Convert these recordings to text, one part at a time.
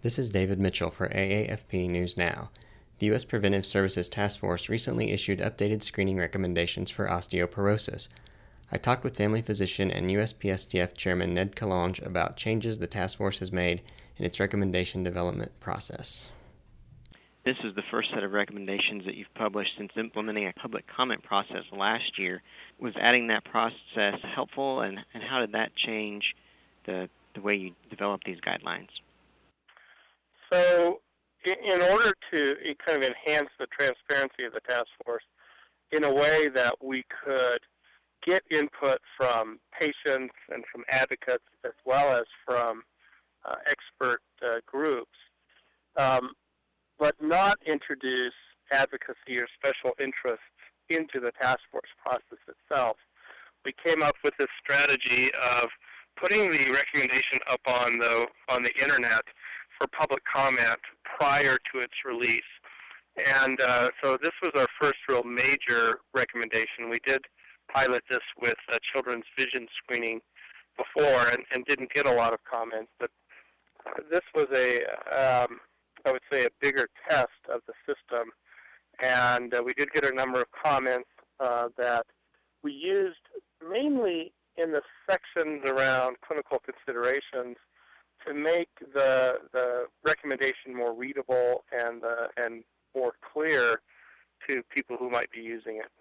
This is David Mitchell for AAFP News Now. The U.S. Preventive Services Task Force recently issued updated screening recommendations for osteoporosis. I talked with family physician and USPSTF Chairman Ned Kalange about changes the task force has made in its recommendation development process. This is the first set of recommendations that you've published since implementing a public comment process last year. Was adding that process helpful, and how did that change the way you develop these guidelines? So in order to kind of enhance the transparency of the task force in a way that we could get input from patients and from advocates as well as from expert groups, but not introduce advocacy or special interests into the task force process itself, we came up with this strategy of putting the recommendation up on the internet for public comment prior to its release. And so this was our first real major recommendation. We did pilot this with children's vision screening before and didn't get a lot of comments, but this was I would say, a bigger test of the system. And we did get a number of comments that we used mainly in the sections around clinical considerations to make the recommendation more readable and more clear to people who might be using it.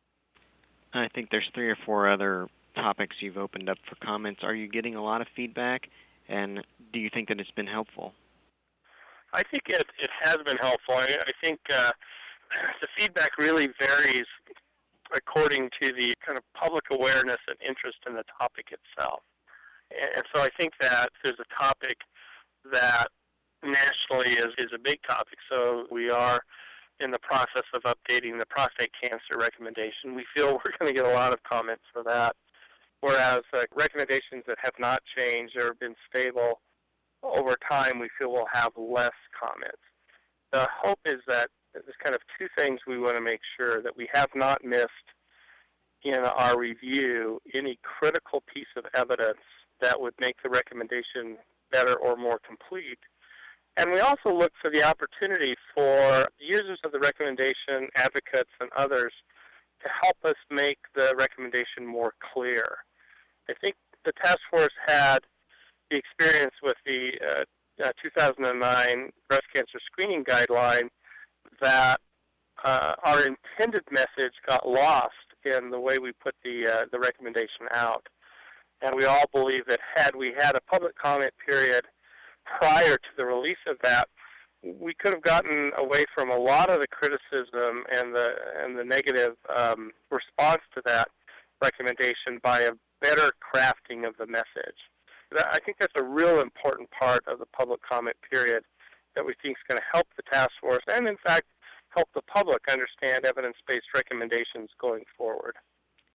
I think there's 3 or 4 other topics you've opened up for comments. Are you getting a lot of feedback, and do you think that it's been helpful? I think it has been helpful. I think the feedback really varies according to the kind of public awareness and interest in the topic itself. And so I think that there's a topic that nationally is a big topic. So we are in the process of updating the prostate cancer recommendation. We feel we're going to get a lot of comments for that, whereas recommendations that have not changed or been stable over time, we feel we'll have less comments. The hope is that there's kind of 2 things we want to make sure: that we have not missed in our review any critical piece of evidence that would make the recommendation better or more complete. And we also look for the opportunity for users of the recommendation, advocates, and others to help us make the recommendation more clear. I think the task force had the experience with the 2009 breast cancer screening guideline that our intended message got lost in the way we put the recommendation out. And we all believe that had we had a public comment period prior to the release of that, we could have gotten away from a lot of the criticism and the negative response to that recommendation by a better crafting of the message. I think that's a real important part of the public comment period that we think is going to help the task force and, in fact, help the public understand evidence-based recommendations going forward.